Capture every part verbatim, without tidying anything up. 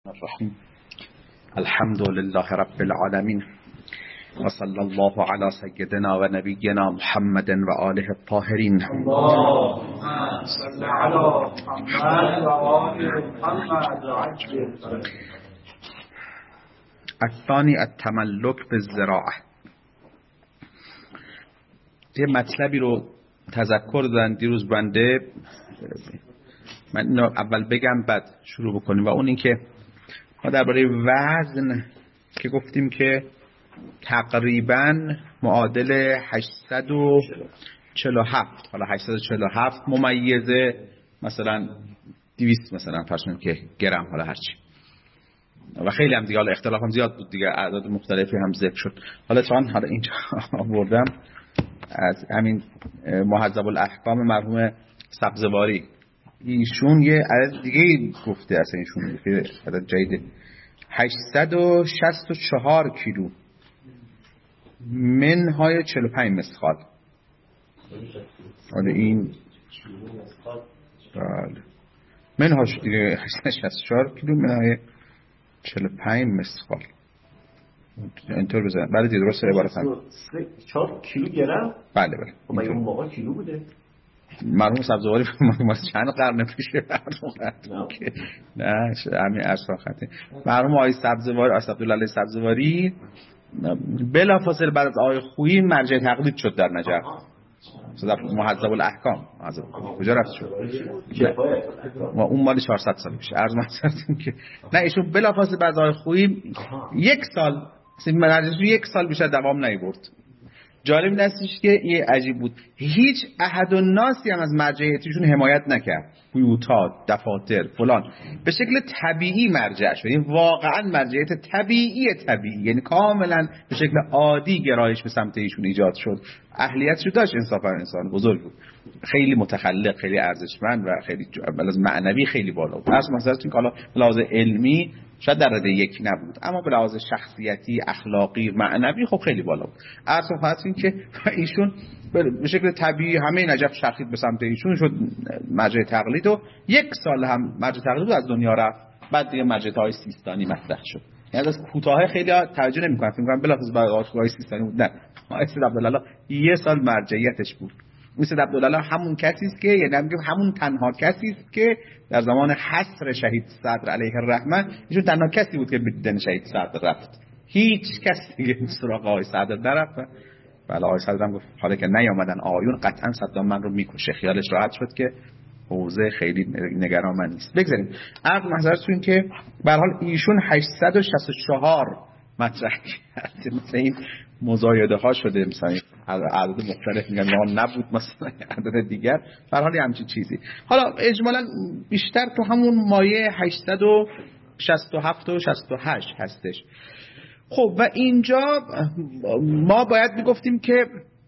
الرحیم الحمد لله رب العالمین و صلی الله علی سیدنا و نبینا محمد و آله الطاهرین. اللهم صل علی محمد و آل محمد و عجل. الثانی التملک بالزراعه. یه مطلبی رو تذکر دادن دیروز بنده، من اینو اول بگم بعد شروع بکنیم، و اون این که ما درباره وزن که گفتیم که تقریباً معادل هشتصد و چهل و هفت، حالا هشتصد و چهل و هفت ممیزه مثلا دویست مثلا فرض کنیم که گرم، حالا هرچی، و خیلی هم دیگه حالا اختلاف هم زیاد بود دیگه، اعداد مختلفی هم ذکر شد. حالا چون حالا اینجا آوردم از همین مهذب الاحکام مرحوم سبزواری، ایشون یه عدد دیگه گفته، اصلا ایشون عدد جدیده، هشتصد و شصت و چهار کیلو منهای چهل و پنج مسخال. حالا این بله منهاش دیگه هشتصد و شصت و چهار کیلو منهای چهل و پنج مسخال، اینطور بزنم. بله دیگه درست عبارت هم چهار کیلو گرم. بله بله خب اون موقع کیلو بوده. مرحوم سبزواری ما چند قرن پیشه نه همین ارسا خطی مرحوم آقای سبزواری، اسدالله سبزواری، بلافاصله بعد از آقای خویی مرجع تقلید شد در نجف، صدف مهذب الاحکام. کجا رفت شد؟ و اون مال چهارصد سال میشه. عرض محضرتون که نه، ایشون بلافاصله بعد از آقای خویی یک سال مرجعش یک سال بیشتر دوام نیاورد. جالب این استش که یه عجیب بود، هیچ احد و ناسی هم از مرجعیتشون حمایت نکرد، بیوتات، دفاتر فلان، به شکل طبیعی مرجع شد. یعنی واقعا مرجعیت طبیعی طبیعی، یعنی کاملا به شکل عادی گرایش به سمت ایشون ایجاد شد. اهلیتشو داشت، انصافا انسان بزرگ بود، خیلی متخلق، خیلی ارزشمند و خیلی از معنوی خیلی بالا بود. اصلا مثلا که حالا به لحاظ علمی شاید در رده یک نبود، اما به لحاظ شخصیتی، اخلاقی، معنوی خب خیلی بالا بود. اصلا فرض این که ایشون به شکل طبیعی همه نجف شخصیت به سمت ایشون شد مرجع تقلید، و یک سال هم مرجع تقلید از دنیا رفت. بعد دیگه مرجع های سیستانی مطرح شد. یعنی از کوتاه خیلی توجه نمی‌کنن، فکر می‌کنن بلافاصله بعد آقای سیستانی بود. نه، آقای سید عبدالله یه سال مرجعیتش بود. مثل عبدالله همون کسی است که، یعنی میگم همون تنها کسی است که در زمان حصر شهید صدر علیه الرحمه ایشون تنها کسی بود که به دیدن شهید صدر رفت. هیچ کسی دیگه سراغ آقای صدر نرفت. بله آقای صدر هم گفت حالا که نیامدن آقایون قطعا صدام من رو میکشه. خیالش راحت شد که حوزه خیلی نگران من نیست. بگذاریم. عرض محضرتون که به هر حال ایشون هشتصد و شصت و چهار مطرح کرد. مثلا این مزایده ها شده، مثلا عدد مختلف میگن ما نبود، مثلا عدد دیگر، به هر حال همچین چیزی. حالا اجمالا بیشتر تو همون مایه هشتصد و شصت و هفت و شصت و هشت هستش. خب و اینجا ما باید میگفتیم که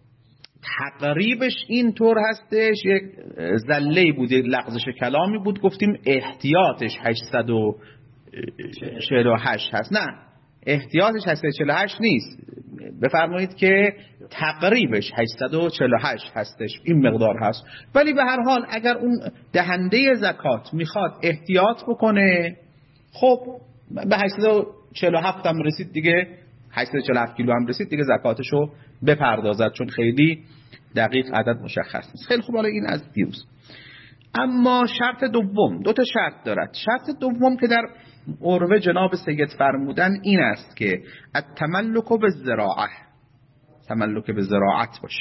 تقریبش این طور هستش، یک زله‌ای بود، یک لغزش کلامی بود، گفتیم احتیاطش هشتصد و چهل و هشت هست. نه، احتیاطش هشتصد و چهل و هشت نیست، بفرمایید که تقریبش هشتصد و چهل و هشت هستش، این مقدار هست. ولی به هر حال اگر اون دهنده زکات میخواد احتیاط بکنه، خب به هشتصد و چهل و هفت هم رسید دیگه، هشتصد و چهل و هفت کیلو هم رسید دیگه، زکاتشو بپردازد، چون خیلی دقیق عدد مشخص نیست. خیلی خوب، حالا این از دیروز. اما شرط دوم، دو تا شرط دارد. شرط دوم که در عروه جناب سید فرمودن این است که التملک بالزراعه، تملک به زراعت باشه.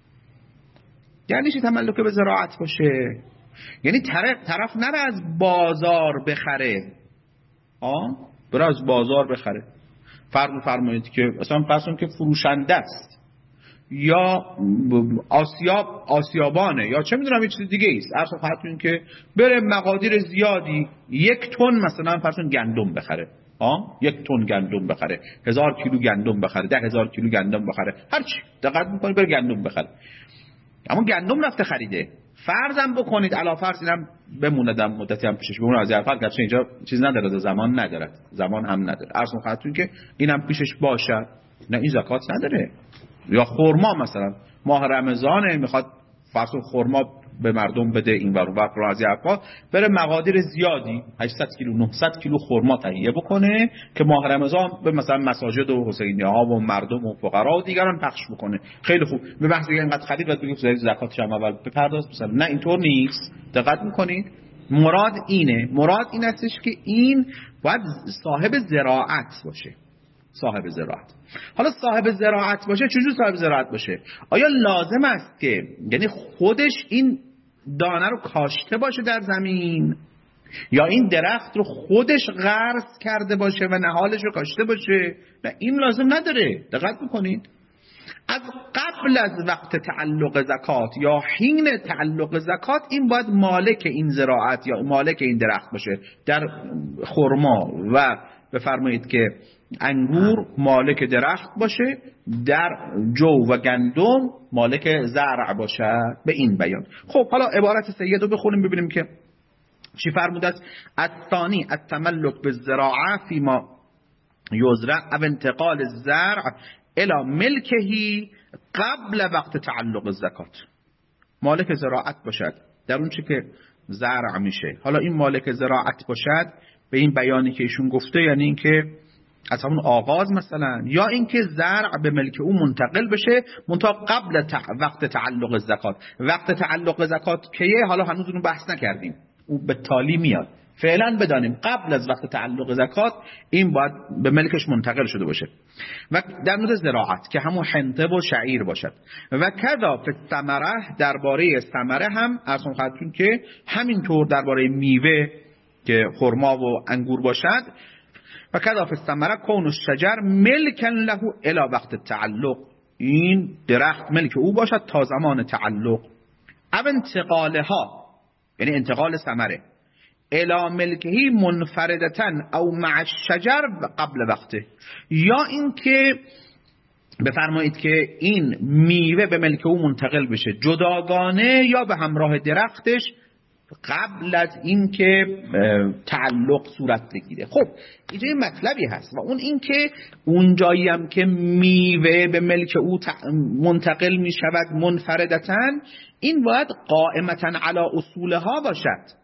یعنی چی تملک به زراعت باشه؟ یعنی طرف طرف نره از بازار بخره، آه بره از بازار بخره. فرض فرمایید که مثلا فرض که فروشنده است یا آسیاب آسیابانه یا چه میدونم یه چیز دیگه است، اصلا خاطرین که بره مقادیر زیادی یک تن مثلا فرض گندم بخره، ها یک تن گندم بخره، هزار کیلو گندم بخره، ده هزار کیلو گندم بخره، هر چی دقت میکنه بره گندم بخره. اما گندم رفته خریده، فرضم بکنید علا فرض اینم بموندم مدتی هم پیشش بمونه، از هر فرض گرچه اینجا چیز نداره، زمان نداره، زمان هم نداره، اصلا خاطرین که اینم پیشش باشه، نه این زکات نداره. یا خرما مثلا ماه رمضانه، میخواد فرض خرما به مردم بده این ور اون ور از حرفا، بره مقادیر زیادی هشتصد کیلو نهصد کیلو خرما تهیه بکنه که ماه رمضان به مثلا مساجد و حسینیه ها و مردم و فقرا و دیگران پخش بکنه. خیلی خوب. به بحث دیگه اینقدر خرید باید بگیم زکاتش هم اول بپرداز مثلا. نه اینطور نیست. دقت میکنید؟ مراد اینه، مراد این استش که این باید صاحب زراعت باشه. صاحب زراعت. حالا صاحب زراعت باشه، چجور صاحب زراعت باشه؟ آیا لازم است که یعنی خودش این دانه رو کاشته باشه در زمین، یا این درخت رو خودش غرس کرده باشه و نهالش رو کاشته باشه؟ نه، این لازم نداره. دقت میکنید؟ از قبل از وقت تعلق زکات یا حین تعلق زکات این باید مالک این زراعت یا مالک این درخت باشه. در خرما و بفرمایید که انگور مالک درخت باشه، در جو و گندم مالک زرع باشه. به این بیان. خب حالا عبارت سید رو بخونیم ببینیم که چی فرموده است. الثانی التملک بالزراعه فيما یزرع او انتقال الزرع الى ملکهی قبل وقت تعلق الزکات. مالک زراعت باشد در اون چی که زرع میشه. حالا این مالک زراعت باشد به این بیانی که ایشون گفته یعنی این که از همون آغاز مثلا، یا اینکه زرع به ملک او منتقل بشه منتها قبل تع... وقت تعلق زکات. وقت تعلق زکات کیه؟ حالا هنوز اون بحث نکردیم، اون به تالی میاد. فعلا بدانیم قبل از وقت تعلق زکات این باید به ملکش منتقل شده باشه. و در مورد زراعت که همون حنطه و شعیر باشد. و کذا فی الثمره، درباره ثمره هم ارسم خدمتتون که همینطور درباره میوه که خرما و انگور باشد. و کذا فی الثمره کون الشجر ملکا له الی وقت تعلق، این درخت ملک او باشد تا زمان تعلق. او انتقالها یعنی انتقال ثمره الی ملکهی منفردتن او مع الشجر قبل وقته، یا اینکه بفرمایید که این میوه به ملک او منتقل بشه جداگانه یا به همراه درختش قبل از اینکه تعلق صورت بگیره. خب اینجا یه مطلبی هست و اون اینکه اون جایی هم که میوه به ملک او منتقل می شود منفردتن، این باید قائمتا علی اصولها باشد.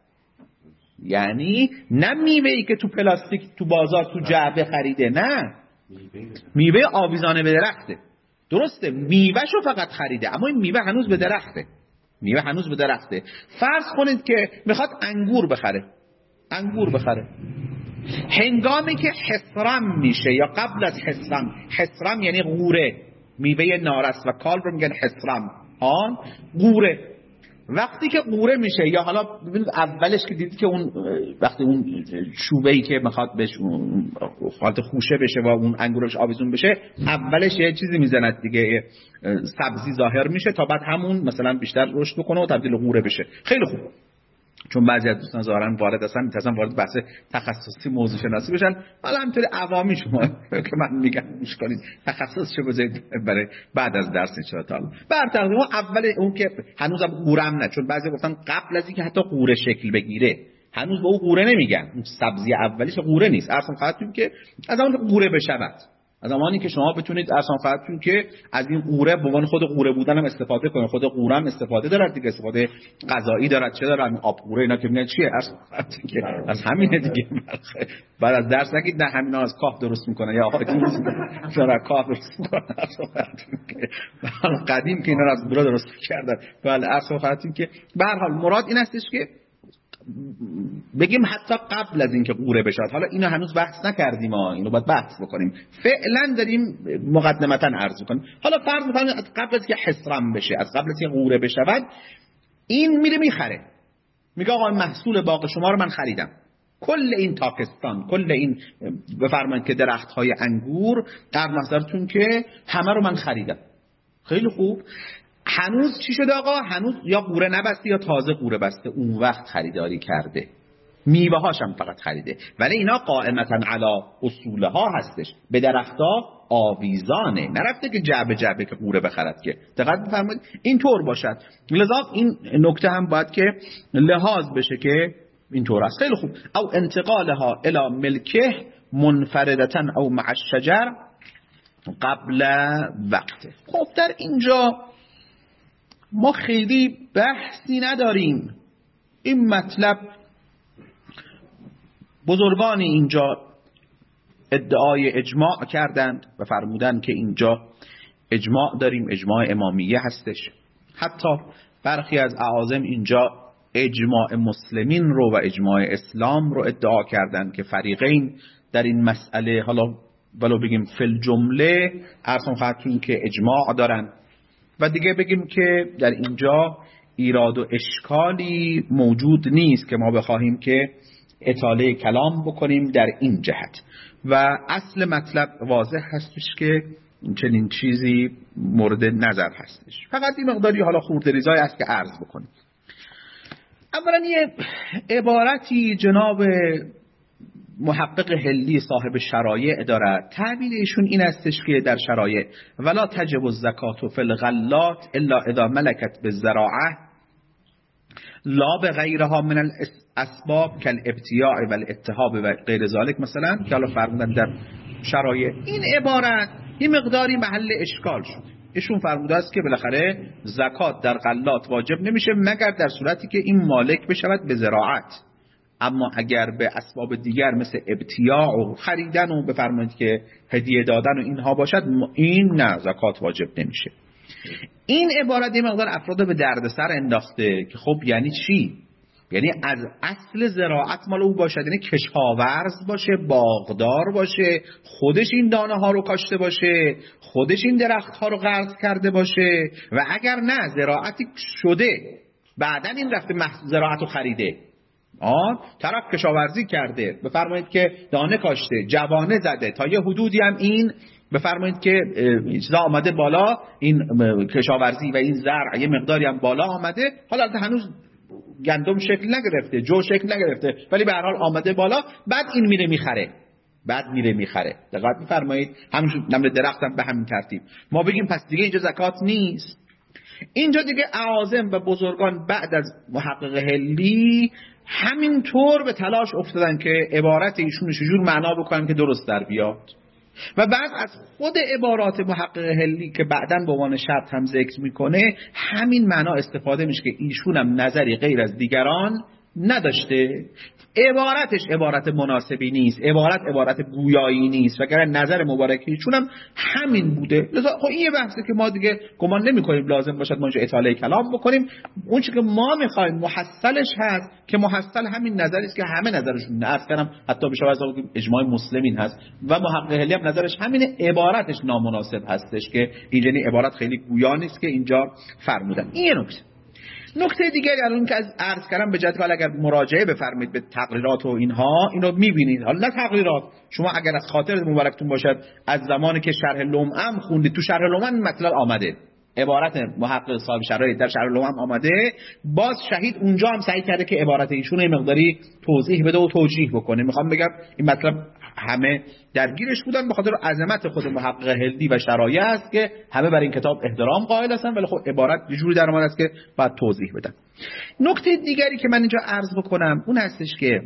یعنی نه میوه‌ای که تو پلاستیک تو بازار تو جعبه خریده، نه، میوه آویزانه به درخته. درسته میوهشو فقط خریده اما این میوه هنوز به درخته. میوه هنوز به درخته. فرض کنید که میخواد انگور بخره، انگور بخره هنگامی که حصرم میشه یا قبل از حصرم. حصرم یعنی قوره، میوه نارس و کال رو میگن حصرم، آن قوره. وقتی که قوره میشه یا حالا ببینید اولش که دیدید که اون وقتی اون چوبه‌ای که میخواد بهش حالت خوشه بشه و اون انگورش آویزون بشه، اولش یه چیزی میزند دیگه، سبزی ظاهر میشه تا بعد همون مثلا بیشتر رشد بکنه و تبدیل قوره بشه. خیلی خوب. چون بعضی از دوستان ظاهرا وارد هستن میتونن وارد بحث تخصصی موضوع شناسی بشن، حالا همینطوری عوامی شما که من میگم گوش کنید، تخصص چه بذارید برای بعد از درس ان شاء الله. بر تقدیم اول اون که هنوزم قورم نه، چون بعضی گفتن قبل از اینکه حتی قوره شکل بگیره هنوز به اون قوره نمیگن، اون سبزی اولیش قوره نیست. ارسم خواهدتون که از اون قوره بشود، از زمانی که شما بتونید ارسم خواهدتون که از این قوره به عنوان خود قوره بودن هم استفاده کنید. خود قوره هم استفاده دارد دیگه، استفاده غذایی دارد، چه دارد، آب قوره اینا که میگن چیه، ارسم خواهدتون که از همینه دیگه. بعد از درس نگید نه همینا از کاه درست میکنه یا آقا درست میکنه کاه درست میکنه. ارسم خواهدتون که قدیم که اینا از قوره درست کردن. بله ارسم خواهدتون که به هر حال مراد این هستش که بگیم حتی قبل از اینکه قوره بشه. حالا اینو هنوز بحث نکردیم، ما اینو باید بحث بکنیم. فعلا داریم مقدمتا عرض میکنیم. حالا فرض میکنیم قبل از که حصرم بشه، از قبل از که قوره بشود، این میره میخره، میگه آقا محصول باغ شما رو من خریدم، کل این تاکستان، کل این بفرمایید که درخت های انگور در نظرتون که همه رو من خریدم. خیلی خوب. هنوز چی شده آقا؟ هنوز یا قوره نبسته یا تازه قوره بسته، اون وقت خریداری کرده، میوه هاشم فقط خریده، ولی اینا قائمتا علی اصولها هستش، به درختها آویزانه، نرفته که جعبه جعبه که قوره بخرد که. دقت بفرمایید اینطور باشد. لذا این نکته هم باید که لحاظ بشه که اینطور است. خیلی خوب. او انتقالها الی ملکه منفردتا او مع الشجر قبل وقته. خب در اینجا ما خیلی بحثی نداریم. این مطلب بزرگان اینجا ادعای اجماع کردند و فرمودند که اینجا اجماع داریم، اجماع امامیه هستش. حتی برخی از اعاظم اینجا اجماع مسلمین رو و اجماع اسلام رو ادعا کردند که فریقین در این مسئله، حالا ولو بگیم فل جمله ارسم خواهدتون که اجماع دارن و دیگه بگیم که در اینجا ایراد و اشکالی موجود نیست که ما بخواهیم که اطاله کلام بکنیم در این جهت و اصل مطلب واضح هستش که چنین چیزی مورد نظر هستش. فقط این مقداری حالا خورده ریزای است که عرض بکنیم. اولا یه عبارتی جناب محقق هلی صاحب شرایع دارد، تعبیر ایشون این استش که در شرایع ولا تجب الزکات فی الغلات الا اذا ملکت بالزراعه لا بغیرها من الاسباب کالابتیاع والاتهاب و غیر ذلك، مثلا که حالا فرمودن در شرایع. این عبارت این مقداری محل اشکال شد. ایشون فرموده است که بالاخره زکات در غلات واجب نمیشه مگر در صورتی که این مالک بشود به زراعت، اما اگر به اسباب دیگر مثل ابتیاع و خریدن و بفرمایید که هدیه دادن و اینها باشد، این نه، زکات واجب نمیشه. این عبارت یه مقدار افراد به دردسر انداخته که خب یعنی چی؟ یعنی از اصل زراعت مال او باشد، یعنی کشاورز باشه، باغدار باشه، خودش این دانه ها رو کاشته باشه، خودش این درخت ها رو غرس کرده باشه، و اگر نه زراعتی شده بعدن این رفته محصول زراعت رو خریده، آن طرف کشاورزی کرده، بفرمایید که دانه کاشته، جوانه زده، تا یه حدودی هم این بفرمایید که چیزا آمده بالا، این کشاورزی و این زرع یه مقداری هم بالا آمده، حالا هنوز گندم شکل نگرفته، جو شکل نگرفته، ولی به هر حال آمده بالا، بعد این میره میخره بعد میره میخره دقت میفرمایید. همین نمره درخت هم به همین ترتیب ما بگیم پس دیگه اینجا زکات نیست. اینجا دیگه اعاظم و بزرگان بعد از محقق هلی همینطور به تلاش افتادن که عبارت ایشون چجور معنا بکنن که درست در بیاد، و بعد از خود عبارات محقق هلی که بعداً به عنوان شرط هم ذکر میکنه همین معنا استفاده میشه که ایشون هم نظری غیر از دیگران نداشته، عبارتش عبارت مناسبی نیست، عبارت عبارت گویایی نیست، وگرنه نظر مبارکیشون هم همین بوده. لذا خب این یه بحثه که ما دیگه گمان نمی‌کنیم لازم باشد ما اینجا اطاله کلام بکنیم. اون چیزی که ما می‌خوایم محصلش هست که محصل همین نظری است که همه نظرشون نه کردم، حتی بشه از اجماع مسلمین هست و محقق هلی هم نظرش همینه، عبارتش نامناسب هستش که اینجوری عبارت خیلی گویا نیست که اینجا فرمودن. این یه نکته. نکته دیگری الان که از عرض کردم به جهت اگر مراجعه بفرمایید به تقریرات و اینها اینو می‌بینید. حالا نه تقریرات، شما اگر از خاطر مبارکتون باشد از زمانی که شرح لمعه خوندید، تو شرح لمعه مطلب آمده، عبارت محقق صاحب شرایط در شرح لمعه آمده، باز شهید اونجا هم سعی کرده که عبارت ایشون یه مقداری توضیح بده و توجیه بکنه. میخوام بگم این مطلب همه درگیرش بودن به خاطر عظمت خود محقق هلی و شرایع است که همه بر این کتاب احترام قائل هستن، ولی خب عبارت یه جوری در اومده است که باید توضیح بدن. نکته دیگری که من اینجا عرض بکنم اون هستش که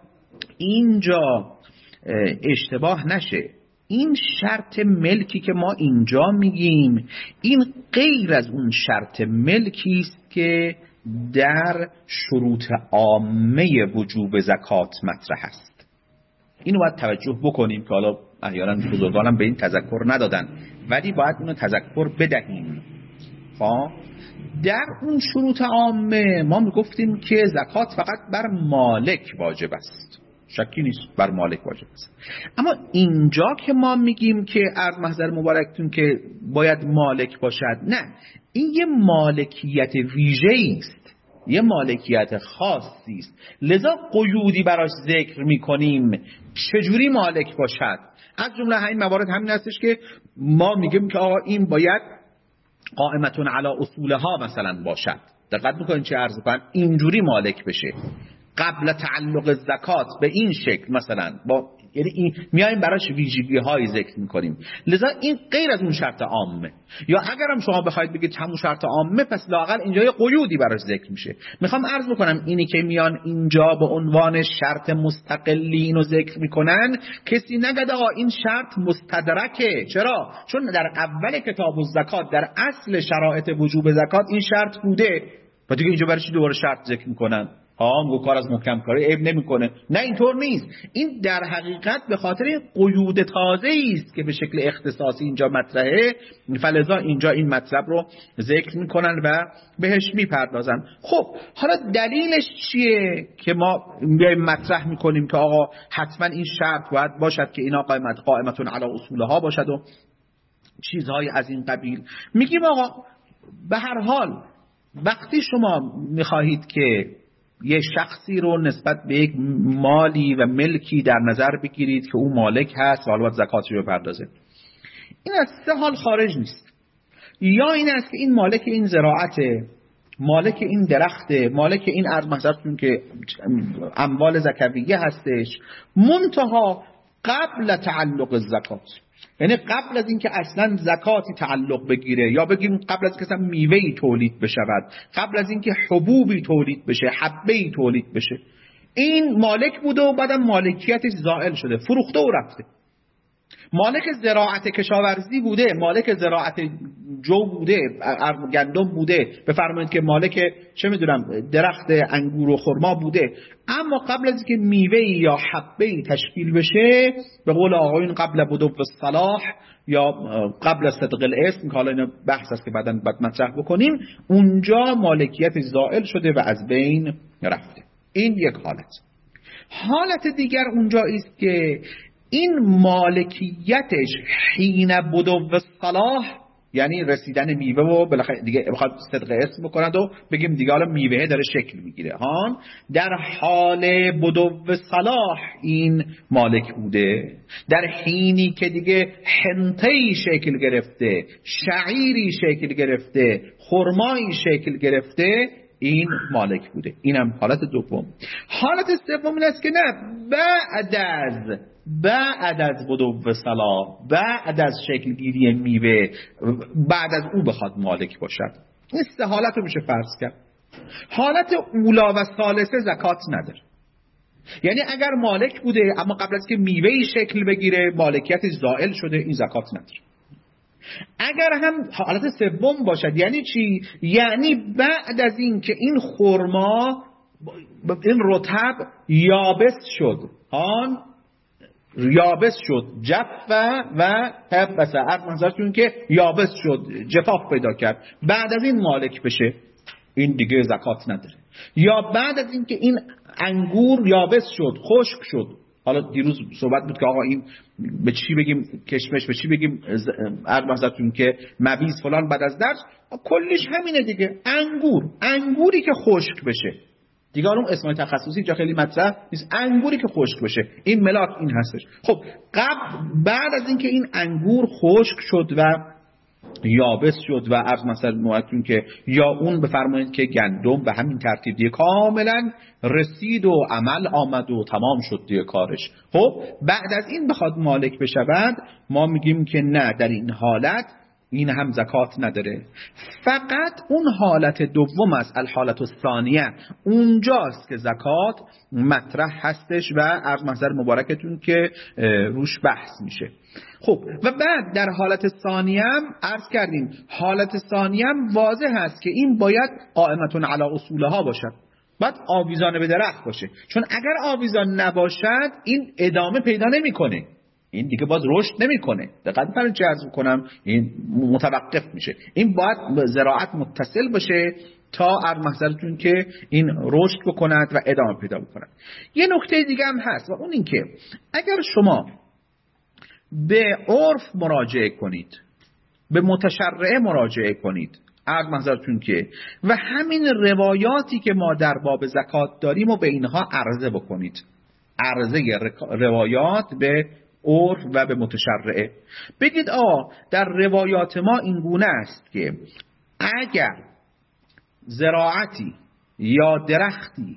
اینجا اشتباه نشه، این شرط ملکی که ما اینجا میگیم این غیر از اون شرط ملکی است که در شروط عامه وجوب زکات مطرح است. اینو باید توجه بکنیم که حالا احیانا بزرگانم به این تذکر ندادن، ولی باید اینو تذکر بدهیم. خب در اون شروط عامه ما میگفتیم که زکات فقط بر مالک واجب است، شکی نیست بر مالک واجب است. اما اینجا که ما میگیم که از محضر مبارکتون که باید مالک باشد، نه، این یه مالکیت ویژه‌ای است، یه مالکیت خاصی است، لذا قیودی براش ذکر میکنیم چجوری مالک باشد. از جمله همین موارد همین هستش که ما میگیم که آقا این باید قائمتون علی اصولها مثلا باشد. دقت میکنین چه عرض کنن اینجوری مالک بشه. قبل تعلق زکات به این شکل مثلا با یعنی این میایم براش ویژگی های ذکر میکنیم، لذا این غیر از اون شرط عامه. یا اگرم شما بخواید بگید همون شرط عامه، پس لااقل اینجا یه قیودی براش ذکر میشه. میخوام عرض بکنم اینی که میان اینجا به عنوان شرط مستقلی اینو ذکر میکنن، کسی نگه آقا این شرط مستدرکه. چرا؟ چون در اول کتاب الزکات در اصل شرایط وجوب زکات این شرط بوده و دیگه اینجا برای چی دوباره شرط ذکر میکنن؟ ها میگه کار از محکم کاری عیب نمیکنه. نه اینطور نیست. این در حقیقت به خاطر قیود تازه‌ای است که به شکل اختصاصی اینجا مطرحه، فلذا اینجا این مطلب رو ذکر میکنن و بهش میپردازن. خب حالا دلیلش چیه که ما میایم مطرح میکنیم که آقا حتما این شرط باید باشد که اینا قائمت قائمتون علی اصولها باشد و چیزهای از این قبیل؟ میگیم آقا به هر حال وقتی شما میخواهید که یه شخصی رو نسبت به یک مالی و ملکی در نظر بگیرید که او مالک هست و حالا باید زکاتش رو بپردازه، این از سه حال خارج نیست. یا این است که این مالک این زراعته، مالک این درخته، مالک این ارض محضرتون که اموال زکویه هستش، منتها قبل تعلق زکات، یعنی قبل از اینکه اصلا زکاتی تعلق بگیره، یا بگیم قبل از اینکه اصلا میوه‌ای تولید بشود، قبل از اینکه حبوبی تولید بشه، حبه‌ای تولید بشه، این مالک بوده و بعدم مالکیتش زائل شده، فروخته و رفته. مالک زراعت کشاورزی بوده، مالک زراعت جو بوده، گندم بوده، بفرمایید که مالک چه میدونم درخت انگور و خرما بوده، اما قبل از اینکه میوه‌ای یا حبه‌ای تشکیل بشه، به قول آقایون قبل بدو الصلاح یا قبل از صدق الاسم که حالا اینا بحث است که بعداً بعد مطرح بکنیم، اونجا مالکیت زائل شده و از بین رفته. این یک حالت. حالت دیگر اونجا است که این مالکیتش حین بدو الصلاح، یعنی رسیدن میوه و بالاخره دیگه بخواد صدق اسم بکند و بگیم دیگه حالا میوه داره شکل میگیره، ها در حال بدو الصلاح این مالک بوده. در حینی که دیگه حنطه‌ای شکل گرفته، شعیری شکل گرفته، خرمایی شکل گرفته، این مالک بوده. اینم حالت دوم. حالت سوم این است که نه، بعد از بعد از بدو الصلاح، بعد از شکل گیری میوه، بعد از او بخواد مالک باشد. این سه حالت رو میشه فرض کرد. حالت اولا و ثالثه زکات نداره. یعنی اگر مالک بوده اما قبل از که میوهی شکل بگیره مالکیت زائل شده، این زکات نداره. اگر هم حالت سوم باشد، یعنی چی؟ یعنی بعد از این که این خرما، این رطب یابس شد، آن یابس شد، جف و تبس، عرض منظرتون که یابس شد، جفاف پیدا کرد، بعد از این مالک بشه، این دیگه زکات نداره. یا بعد از این که این انگور یابس شد، خشک شد، حالا دیروز صحبت بود که آقا این به چی بگیم کشمش، به چی بگیم عرض منظرتون که مویز فلان، بعد از درس کلیش همینه دیگه، انگور، انگوری که خشک بشه دیگه، اون اسمای تخصصی جا خیلی مطرح نیست، انگوری که خشک بشه، این ملاک این هستش. خب قبل بعد از اینکه این انگور خشک شد و یابس شد و عرض مثلا موعدتون که یا اون بفرمایید که گندم به همین ترتیب دیگه کاملا رسید و عمل آمد و تمام شد دیگه کارش، خب بعد از این بخواد مالک بشود، ما میگیم که نه، در این حالت این هم زکات نداره. فقط اون حالت دوم است، الحالت الثانیه، اونجاست که زکات مطرح هستش و عرض محضر مبارکتون که روش بحث میشه. خب و بعد در حالت ثانیه هم عرض کردیم، حالت ثانیه هم واضح هست که این باید قائمتون علی اصولها باشد، باید آویزان به درخت باشه، چون اگر آویزان نباشد این ادامه پیدا نمیکنه، این دیگه باز رشد نمیکنه. دقت فرمایید چه عرض میکنم، این متوقف میشه. این باید زراعت متصل باشه تا عرض محضرتون که این رشد بکند و ادامه پیدا بکند. یه نکته دیگه هم هست و اون این که اگر شما به عرف مراجعه کنید، به متشرعه مراجعه کنید، عرض محضرتون که و همین روایاتی که ما در باب زکات داریم و به اینها عرضه بکنید، عرضه روایات به عرف و به متشرعه، بگید آ در روایات ما این گونه است که اگر زراعتی یا درختی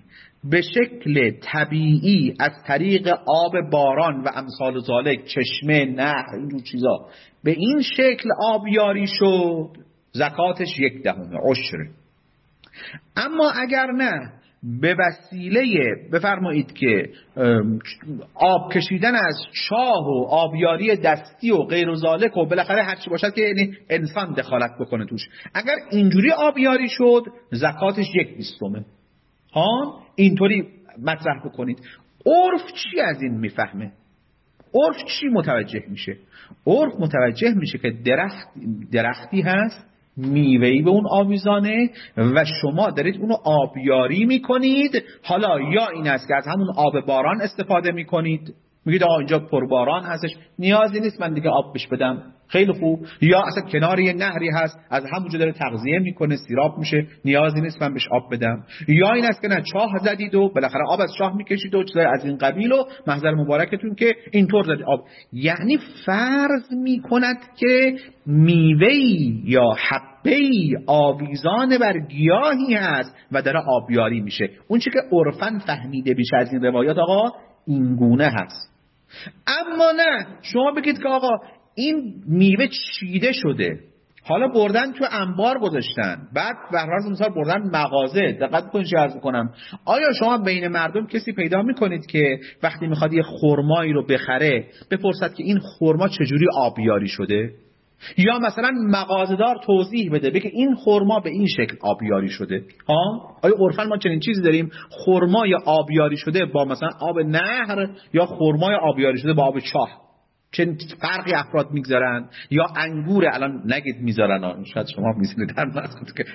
به شکل طبیعی از طریق آب باران و امثال ذالک، چشمه، نهر، اینجور چیزا به این شکل آبیاری شد، زکاتش یک دهم عشره. اما اگر نه به وسیله بفرمایید که آب کشیدن از چاه و آبیاری دستی و غیر و ذالک و بالاخره هر چی باشد که یعنی انسان دخالت بکنه توش، اگر اینجوری آبیاری شد زکاتش یک بیستمه. ها اینطوری مطرح بکنید. عرف چی از این میفهمه؟ عرف چی متوجه میشه؟ عرف متوجه میشه که درخت درختی هست، میوه‌ای به اون آویزانه و شما دارید اونو آبیاری میکنید. حالا یا این است که از همون آب باران استفاده میکنید، میگید آقا اینجا پرباران هستش نیازی نیست من دیگه آب بهش بدم، خیلی خوب. یا اصلا کنار یه نهری هست از همونجا داره تغذیه میکنه، سیراب میشه، نیازی نیست من بهش آب بدم. یا این است که نه چاه زدید و بالاخره آب از چاه میکشید و چیزای از این قبیل و محضر مبارکتون که اینطور زدید آب. یعنی فرض میکند که میوه‌ای یا حبه‌ای آویزان بر گیاهی هست و داره آبیاری میشه. اون چیزی که عرفاً فهمیده میشه از این روایات آقا این گونه هست. اما نه شما بگید که آقا این میوه چیده شده، حالا بردن تو انبار گذاشتن، بعد به هر حال مثلا بردن مغازه. دقت کنید چه عرض می‌کنم، آیا شما بین مردم کسی پیدا میکنید که وقتی میخواد یه خرمایی رو بخره بپرسد که این خرما چجوری آبیاری شده؟ یا مثلا مغازه‌دار توضیح بده بگه این خرما به این شکل آبیاری شده؟ ها آیا عرفاً ما چنین چیزی داریم؟ خرمای آبیاری شده با مثلا آب نهر یا خرمای آبیاری شده با آب چاه، چه فرقی افراد میگذارن؟ یا انگور الان نگید میذارن، شاید شما میذارید در مقصد که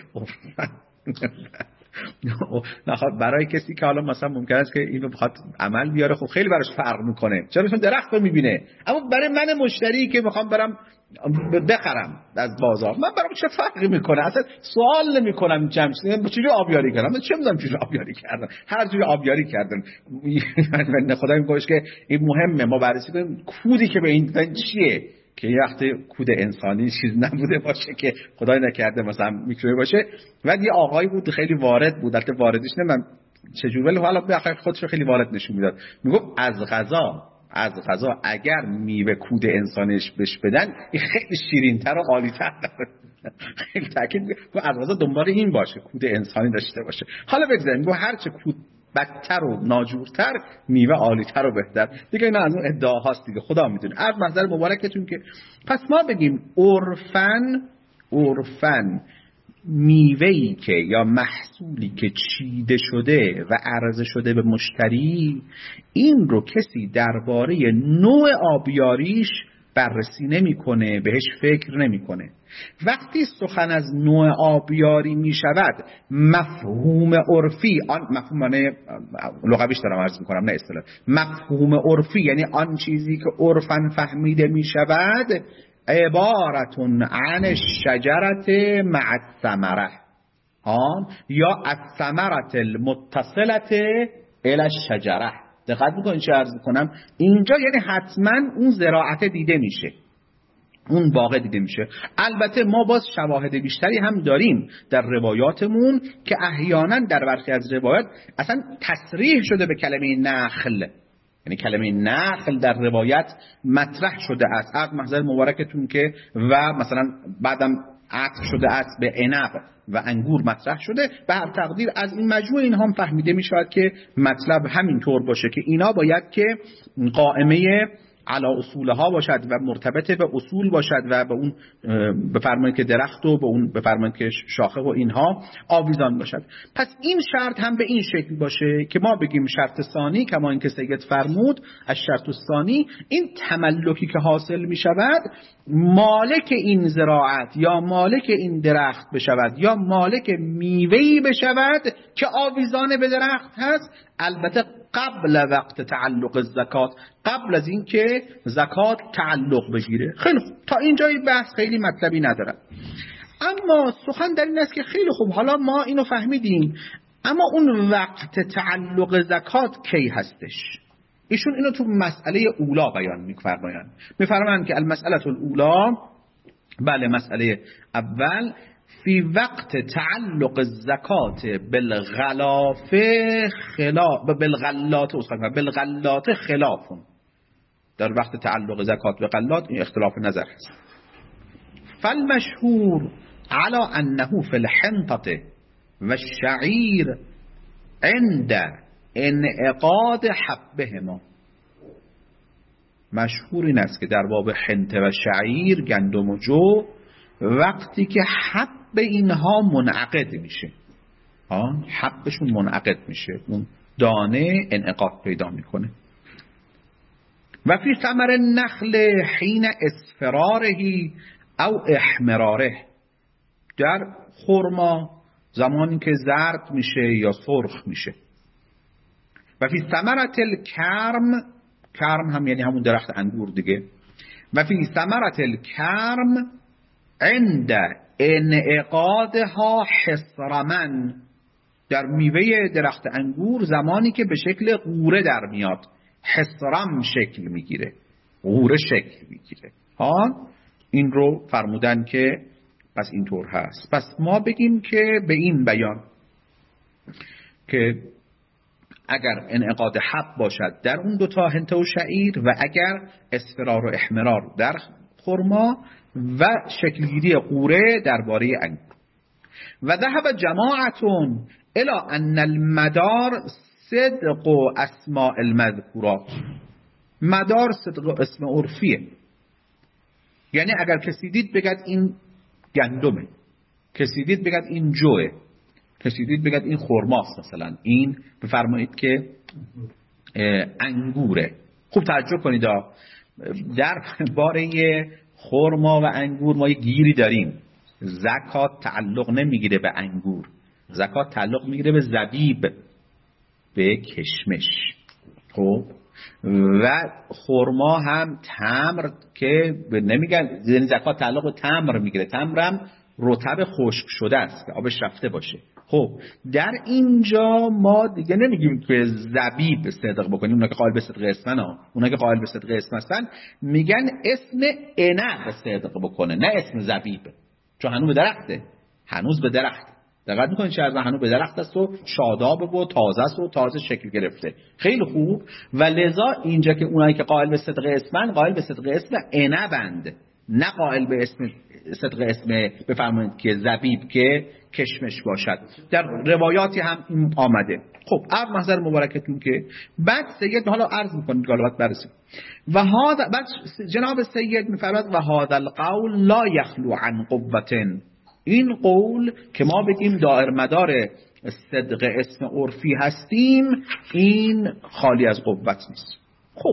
برای کسی که حالا مثلا ممکن است که اینو بخواد عمل بیاره خب خیلی براش فرق میکنه، چرا؟ چون درخت رو میبینه. اما برای من مشتری که میخوام برم بخرم از بازار، من برام چه فرقی میکنه؟ اصلا سوال نمیکنم چه چجوری آبیاری کردم، من چه میدونم چجوری آبیاری کردن، هر جوری آبیاری کردن. من خدا میگوش که این مهمه ما بررسی کنیم کودی که به این چیه، که یه وقتی کود انسانی چیز نبوده باشه که خدای نکرده مثلا میکروبی باشه. و یه آقایی بود خیلی وارد بود، البته واردش نه من چجوری، ولی حالا به آخر خودش خیلی وارد نشون میداد، میگفت از غذا از غذا اگر میوه کود انسانش بهش بدن این خیلی شیرین‌تر و عالی‌تر داره. خیلی تاکید می‌کنه از غذا دنبال این باشه کود انسانی داشته باشه. حالا بگذاریم میگه هر چه کود بدتر و ناجورتر میوه عالی‌تر و بهتر دیگه. اینا از اون ادعاهاست دیگه، خدا میدونه. از منظر مبارکتون که پس ما بگیم عرفاً عرفاً میوه‌ای که یا محصولی که چیده شده و عرضه شده به مشتری، این رو کسی درباره نوع آبیاریش بررسی نمی‌کنه، بهش فکر نمی‌کنه. وقتی سخن از نوع آبیاری می شود مفهوم عرفی، آن مفهوم معنی لغویش دارم عرض می‌کنم نه اصطلاح، مفهوم عرفی یعنی آن چیزی که عرفاً فهمیده می شود عبارتون عن الشجرت مع الثمره، آن یا الثمرت المتصلت الی الشجره. دقت میکنید چه عرض میکنم اینجا؟ یعنی حتما اون زراعت دیده میشه، اون باغ دیده میشه. البته ما باز شواهد بیشتری هم داریم در روایاتمون که احیانا در برخی از روایات اصلا تصریح شده به کلمه نخل، یعنی کلمه نخل در روایت مطرح شده است. از محضر مبارکتون که و مثلا بعدم عطف شده است به عنب و انگور مطرح شده. به هر تقدیر از این مجموع این هم فهمیده می شود که مطلب همین طور باشه که اینا باید که قائمه علی اصولها باشد و مرتبط به اصول باشد و به اون بفرمایید که درخت و به اون بفرمایید که شاخه و اینها آویزان باشد. پس این شرط هم به این شکل باشه که ما بگیم شرط ثانی کما اینکه سید فرمود از شرط ثانی، این تملکی که حاصل می شود مالک این زراعت یا مالک این درخت بشود یا مالک میوه‌ای بشود که آویزان به درخت هست، البته قبل وقت تعلق الزکات، قبل از این که زکات تعلق بگیره. خیلی خوب، تا اینجای بحث خیلی مطلبی نداره. اما سخن در این است که خیلی خوب حالا ما اینو فهمیدیم، اما اون وقت تعلق زکات کی هستش؟ ایشون اینو تو مسئله اولا بیان می‌فرمایند. می‌فرمایند که المسئله الاولا، بله مسئله اول فی وقت تعلق الزکات بالغلاف خلاف بالغلات بالغلات خلافون، در وقت تعلق زکات به غلات این اختلاف نظر هست. فالمشهور على انه فی الحنطه و الشعیر عند انعقاد حبهما، مشهور این است که در باب حنطه و شعیر، گندم و جو، وقتی که حب اینها منعقد میشه، ها حبشون منعقد میشه، اون دانه انعقاد پیدا میکنه. و فی ثمر النخل حین اصفراره او احمراره، در خرما زمانی که زرد میشه یا سرخ میشه. و فی ثمرة الکرم، کرم هم یعنی همون درخت انگور دیگه. و فی ثمرة الکرم عند انعقادها حصرمن، در میوه درخت انگور زمانی که به شکل قوره در میاد، حصرم شکل میگیره، قوره شکل میگیره. ها این رو فرمودن که پس اینطور هست. پس ما بگیم که به این بیان که اگر انعقاد حب باشد در اون دوتا حنطه و شعیر، و اگر اصفرار و احمرار در خرما، و شکلگیری قوره درباره انگور. و ذهب جماعتون الی ان المدار صدق و اسماء المذکورات، مدار صدق اسم عرفیه، یعنی اگر کسی دید بگد این گندمه، کسی دید بگد این جوه، کسی دید بگد این خرماست، مثلا این بفرمایید که انگوره. خوب توجه کنید، در باره خرما و انگور ما یه گیری داریم، زکات تعلق نمیگیره به انگور، زکات تعلق میگیره به زبیب، به کشمش. خب و خرما هم تمر که نمیگن زکات تعلق به تمر میگیره، تمرم رطب خشک شده است که آبش رفته باشه. خب در اینجا ما دیگه نمیگیم که زبیب صدق بکنیم، اونا که قائل به صدق اسمن ها، اونا که قائل به صدق اسم هستن میگن اسم عنب صدق بکنه، نه اسم زبیب، چون هنوز به درخته، هنوز به درخته. دقت میکنید چه از هنوز به درخت است و شاداب و تازه است و تازه شکل گرفته. خیلی خوب. و لذا اینجا که اونایی که قائل به صدق اسمن، قائل به صدق اسم عنبند، نه قائل به اسم صدق اسم بفرمایید که زبیب که کشمش باشد. در روایاتی هم این آمده. خب عرض محضر مبارکتون که بعد سید حالا عرض میکنید غالبات برسیم و هذا بعد جناب سید میفرماد و هذا القول لا يخلو عن قوة، این قول که ما بگیم دائر مدار صدق اسم عرفی هستیم این خالی از قوت نیست. خب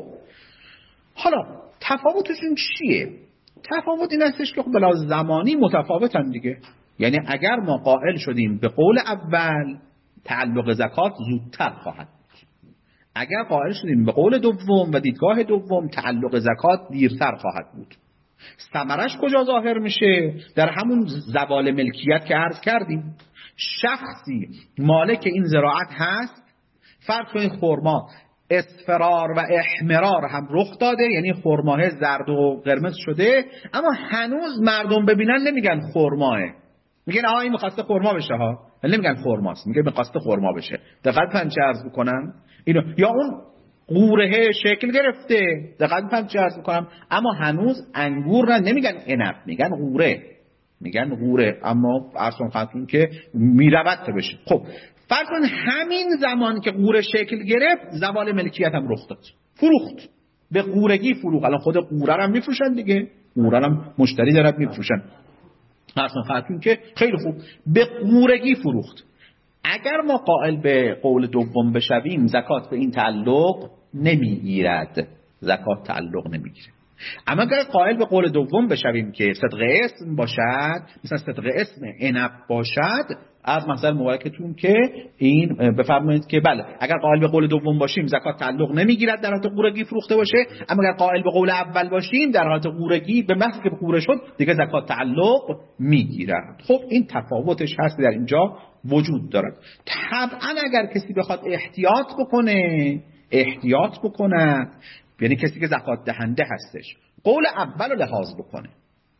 حالا تفاوتشون چیه؟ تفاوت این هستش که خب بلا زمانی متفاوتن دیگه. یعنی اگر ما قائل شدیم به قول اول تعلق زکات زودتر خواهد بود، اگر قائل شدیم به قول دوم و دیدگاه دوم تعلق زکات دیرتر خواهد بود. ثمرش کجا ظاهر میشه؟ در همون زوال ملکیت که عرض کردیم. شخصی مالک این زراعت هست، فرض کنید خرما اصفرار و احمرار هم رخ داده، یعنی خرماه زرد و قرمز شده، اما هنوز مردم ببینن نمیگن خرماه، میگن آها این میخواسته خرما بشه ها، نمیگن خرماست، میگن میخواسته خرما بشه. دقت پنج عرض میکنم اینو، یا اون قوره شکل گرفته، دقت پنج عرض میکنم، اما هنوز انگور نه، نمیگن عنب، میگن قوره، میگن قوره، اما اصلا خاطرون که میرود تا بشه. خب فرض کن همین زمان که قوره شکل گرفت زوال ملکیت هم رخ داد، فروخت، به قورگی فروخت. الان خود قوره هم میفروشن دیگه، قوره هم مشتری دارد میفروشن. اصلا خاطرون که خیلی خوب به قورگی فروخت. اگر ما قائل به قول دوم بشویم زکات به این تعلق نمیگیرد، زکات تعلق نمیگیره. اما اگر قائل به قول دوم بشویم که صدق اسم باشد، مثلا صدق اسم عنب باشد، از محضر مبارکتون که این بفرمایید که بله اگر قائل به قول دوم باشیم زکات تعلق نمیگیرد در حالت قورگی فروخته باشه، اما اگر قائل به قول اول باشیم در حالت قورگی به محض که قوره شد دیگه زکات تعلق میگیرد. خب این تفاوتش هست در اینجا وجود دارد. طبعا اگر کسی بخواد احتیاط بکنه، احتیاط بکنه یعنی کسی که زکات دهنده هستش قول اول رو لحاظ بکنه،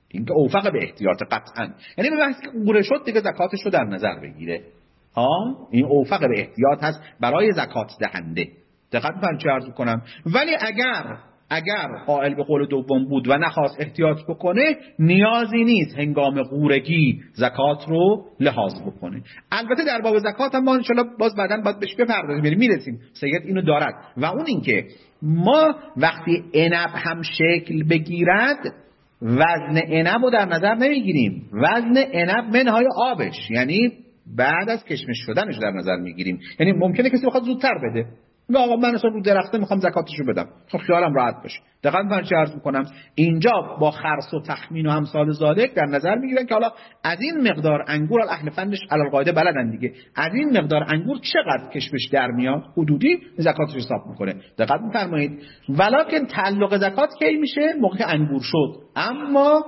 این که اوفق به احتیاط قطعا، یعنی به محض که قوره شد دیگه زکاتش رو در نظر بگیره. ها این اوفق به احتیاط هست برای زکات دهنده. دقت من چه عرض کنم. ولی اگر اگر قائل به قول دوم بود و نخواست احتیاط بکنه، نیازی نیست هنگام قورگی زکات رو لحاظ بکنه. البته در باب زکات هم ما ان شاءالله باز بعداً باید بهش بپردازیم، میرسیم. سید اینو دارد و اون اینکه ما وقتی عنب هم شکل بگیرد وزن عنب رو در نظر نمیگیریم، وزن عنب منهای آبش، یعنی بعد از کشمش شدنش در نظر میگیریم. یعنی ممکنه کسی بخواد زودتر بده، نه آقا من اصلا رو درخته میخوام زکاتشو بدم، خب خیالم راحت باشه. دقیقاً من چه عرض میکنم، اینجا با خرص و تخمین و امثال ذالک در نظر میگیرن که حالا از این مقدار انگور، اهل فنش علی القاعده بلدن دیگه، از این مقدار انگور چقدر کشمش در میاد حدودی زکاتش حساب میکنه. دقت میفرمایید. ولکن تعلق زکات کی میشه؟ موقع انگور شد، اما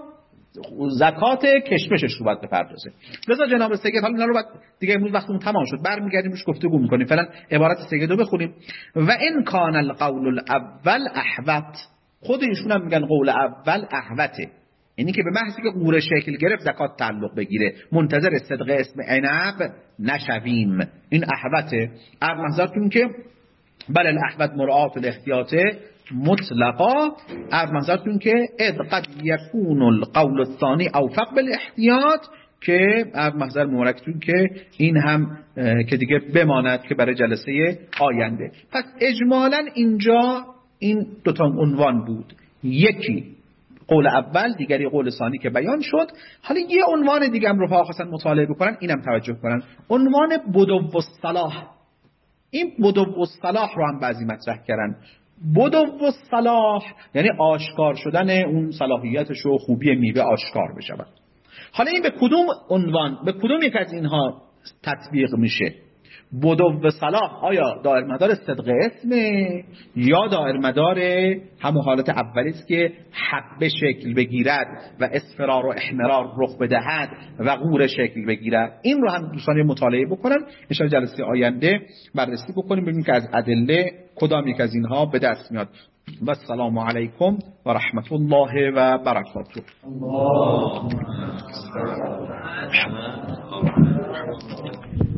زکات کشمشش رو باید بپردازه. لذا جناب سید حالا اینا رو بعد دیگه امروز وقتمون تمام شد برمیگردیم روش گفتگو میکنیم. فعلا عبارت سید رو بخونیم. و ان کان القول الاول احوط، خود ایشون هم میگن قول اول احوطه، یعنی که به محضی که قوره شکل گرفت زکات تعلق بگیره، منتظر صدق اسم عنب نشویم. این احوطه. ارمزاتون که بل الاحوط مرعات الاحتیاطه مطلقا، ارمزاتون که اذ قد یکون القول الثانی اوفق بالاحتیاط، که ارمزار مبارکتون که این هم که دیگه بماند که برای جلسه آینده. پس اجمالا اینجا این دوتا عنوان بود، یکی قول اول، دیگری قول ثانی که بیان شد. حالا یه عنوان دیگه هم رفقا خواستن مطالعه بکنن، اینم توجه کنن، عنوان بدو الصلاح. این بدو الصلاح رو هم بعضی مطرح کردن. بدو الصلاح یعنی آشکار شدن اون صلاحیتش و خوبی میوه آشکار بشه. حالا این به کدوم عنوان، به کدوم یک از اینها تطبیق میشه؟ بدو صلاح آیا دائر مدار صدق اسمه یا دائر مدار همون حالت اولی است که حبه شکل بگیرد و اصفرار و احمرار رخ بدهد و قوره شکل بگیرد؟ این رو هم دوستان مطالعه بکنن، ان شاء الله جلسه آینده بررسی بکنیم ببینیم که از ادله کدام یک از اینها به دست میاد. و السلام علیکم و رحمت الله و برکاته. الله